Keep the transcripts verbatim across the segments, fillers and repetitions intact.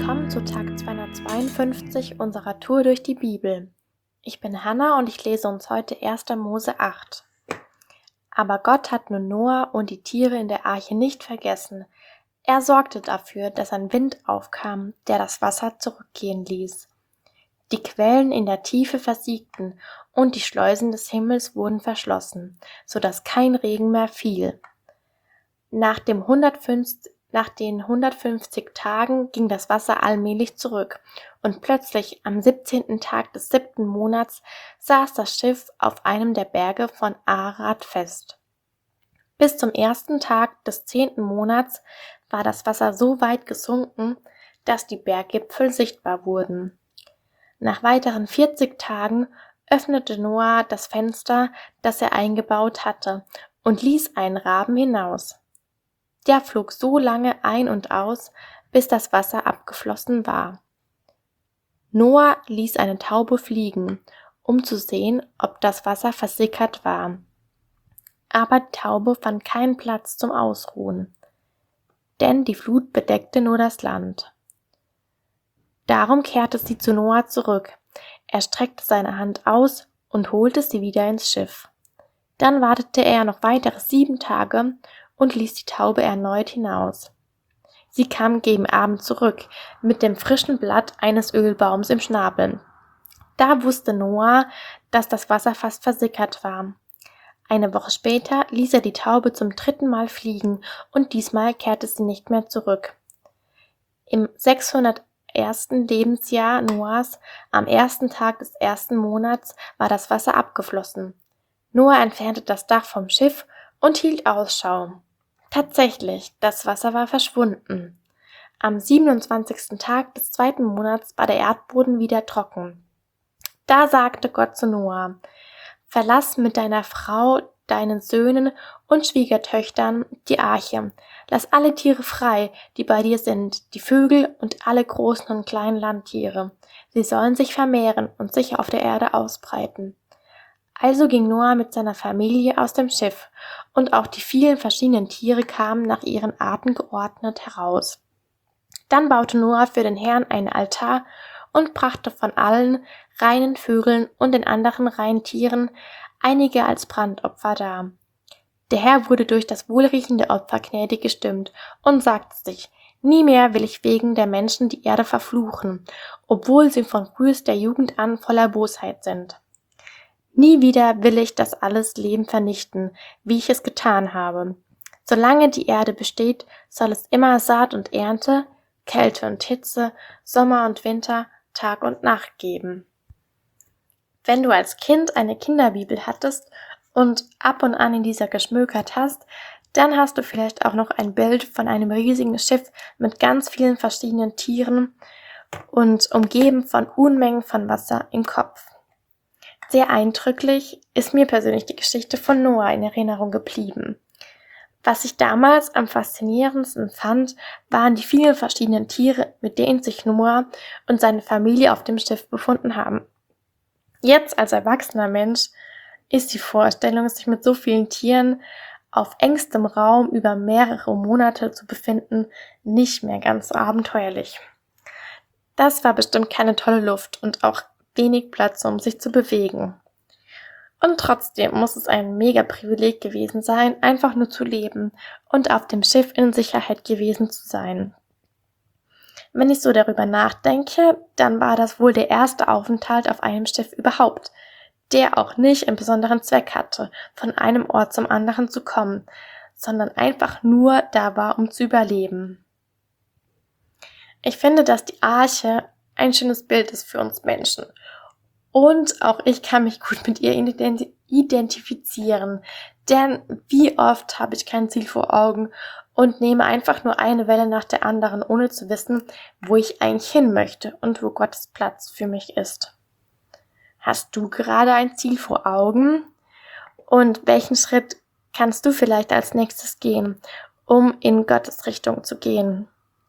Willkommen zu Tag zweihundertzweiundfünfzig unserer Tour durch die Bibel. Ich bin Hannah und ich lese uns heute erster Mose acht. Aber Gott hat nun Noah und die Tiere in der Arche nicht vergessen. Er sorgte dafür, dass ein Wind aufkam, der das Wasser zurückgehen ließ. Die Quellen in der Tiefe versiegten und die Schleusen des Himmels wurden verschlossen, so dass kein Regen mehr fiel. Nach dem hundertfünfzig Nach den hundertfünfzig Tagen ging das Wasser allmählich zurück, und plötzlich am siebzehnten Tag des siebten Monats saß das Schiff auf einem der Berge von Ararat fest. Bis zum ersten Tag des zehnten Monats war das Wasser so weit gesunken, dass die Berggipfel sichtbar wurden. Nach weiteren vierzig Tagen öffnete Noah das Fenster, das er eingebaut hatte, und ließ einen Raben hinaus. Der flog so lange ein und aus, bis das Wasser abgeflossen war. Noah ließ eine Taube fliegen, um zu sehen, ob das Wasser versickert war. Aber die Taube fand keinen Platz zum Ausruhen, denn die Flut bedeckte nur das Land. Darum kehrte sie zu Noah zurück. Er streckte seine Hand aus und holte sie wieder ins Schiff. Dann wartete er noch weitere sieben Tage und ließ die Taube erneut hinaus. Sie kam gegen Abend zurück, mit dem frischen Blatt eines Ölbaums im Schnabel. Da wusste Noah, dass das Wasser fast versickert war. Eine Woche später ließ er die Taube zum dritten Mal fliegen, und diesmal kehrte sie nicht mehr zurück. Im sechshundertersten Lebensjahr Noahs, am ersten Tag des ersten Monats, war das Wasser abgeflossen. Noah entfernte das Dach vom Schiff und hielt Ausschau. Tatsächlich, das Wasser war verschwunden. Am siebenundzwanzigsten Tag des zweiten Monats war der Erdboden wieder trocken. Da sagte Gott zu Noah: Verlass mit deiner Frau, deinen Söhnen und Schwiegertöchtern die Arche. Lass alle Tiere frei, die bei dir sind, die Vögel und alle großen und kleinen Landtiere. Sie sollen sich vermehren und sich auf der Erde ausbreiten. Also ging Noah mit seiner Familie aus dem Schiff, und auch die vielen verschiedenen Tiere kamen nach ihren Arten geordnet heraus. Dann baute Noah für den Herrn einen Altar und brachte von allen reinen Vögeln und den anderen reinen Tieren einige als Brandopfer dar. Der Herr wurde durch das wohlriechende Opfer gnädig gestimmt und sagte sich: Nie mehr will ich wegen der Menschen die Erde verfluchen, obwohl sie von frühester Jugend an voller Bosheit sind. Nie wieder will ich das alles Leben vernichten, wie ich es getan habe. Solange die Erde besteht, soll es immer Saat und Ernte, Kälte und Hitze, Sommer und Winter, Tag und Nacht geben. Wenn du als Kind eine Kinderbibel hattest und ab und an in dieser geschmökert hast, dann hast du vielleicht auch noch ein Bild von einem riesigen Schiff mit ganz vielen verschiedenen Tieren und umgeben von Unmengen von Wasser im Kopf. Sehr eindrücklich ist mir persönlich die Geschichte von Noah in Erinnerung geblieben. Was ich damals am faszinierendsten fand, waren die vielen verschiedenen Tiere, mit denen sich Noah und seine Familie auf dem Schiff befunden haben. Jetzt als erwachsener Mensch ist die Vorstellung, sich mit so vielen Tieren auf engstem Raum über mehrere Monate zu befinden, nicht mehr ganz so abenteuerlich. Das war bestimmt keine tolle Luft und auch wenig Platz, um sich zu bewegen. Und trotzdem muss es ein mega Privileg gewesen sein, einfach nur zu leben und auf dem Schiff in Sicherheit gewesen zu sein. Wenn ich so darüber nachdenke, dann war das wohl der erste Aufenthalt auf einem Schiff überhaupt, der auch nicht einen besonderen Zweck hatte, von einem Ort zum anderen zu kommen, sondern einfach nur da war, um zu überleben. Ich finde, dass die Arche ein schönes Bild ist für uns Menschen. Und auch ich kann mich gut mit ihr identifizieren, denn wie oft habe ich kein Ziel vor Augen und nehme einfach nur eine Welle nach der anderen, ohne zu wissen, wo ich eigentlich hin möchte und wo Gottes Platz für mich ist. Hast du gerade ein Ziel vor Augen? Und welchen Schritt kannst du vielleicht als nächstes gehen, um in Gottes Richtung zu gehen?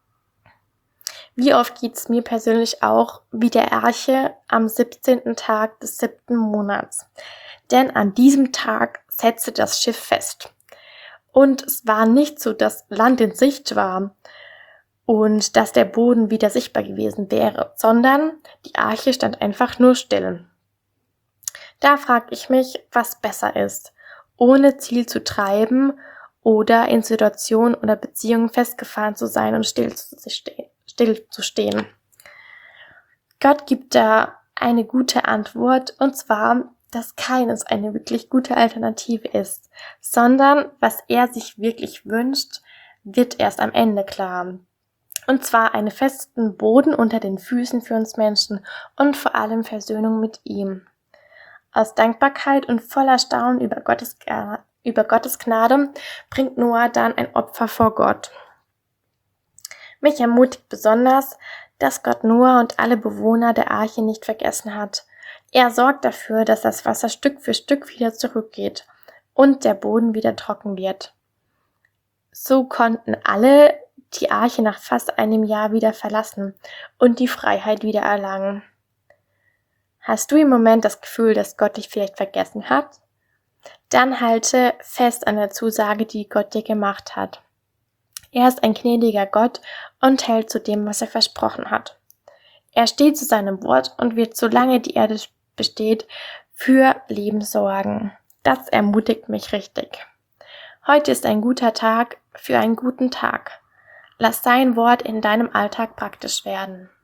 Wie oft geht es mir persönlich auch wie der Arche am siebzehnten Tag des siebten Monats. Denn an diesem Tag setzte das Schiff fest. Und es war nicht so, dass Land in Sicht war und dass der Boden wieder sichtbar gewesen wäre, sondern die Arche stand einfach nur still. Da frage ich mich, was besser ist, ohne Ziel zu treiben oder in Situationen oder Beziehungen festgefahren zu sein und still zu, stehen, still zu stehen. Gott gibt da eine gute Antwort, und zwar, dass keines eine wirklich gute Alternative ist, sondern was er sich wirklich wünscht, wird erst am Ende klar. Und zwar einen festen Boden unter den Füßen für uns Menschen und vor allem Versöhnung mit ihm. Aus Dankbarkeit und voller Staunen über Gottes, äh, über Gottes Gnade bringt Noah dann ein Opfer vor Gott. Mich ermutigt besonders, dass Gott Noah und alle Bewohner der Arche nicht vergessen hat. Er sorgt dafür, dass das Wasser Stück für Stück wieder zurückgeht und der Boden wieder trocken wird. So konnten alle die Arche nach fast einem Jahr wieder verlassen und die Freiheit wieder erlangen. Hast du im Moment das Gefühl, dass Gott dich vielleicht vergessen hat? Dann halte fest an der Zusage, die Gott dir gemacht hat. Er ist ein gnädiger Gott und hält zu dem, was er versprochen hat. Er steht zu seinem Wort und wird, solange die Erde besteht, für Leben sorgen. Das ermutigt mich richtig. Heute ist ein guter Tag für einen guten Tag. Lass sein Wort in deinem Alltag praktisch werden.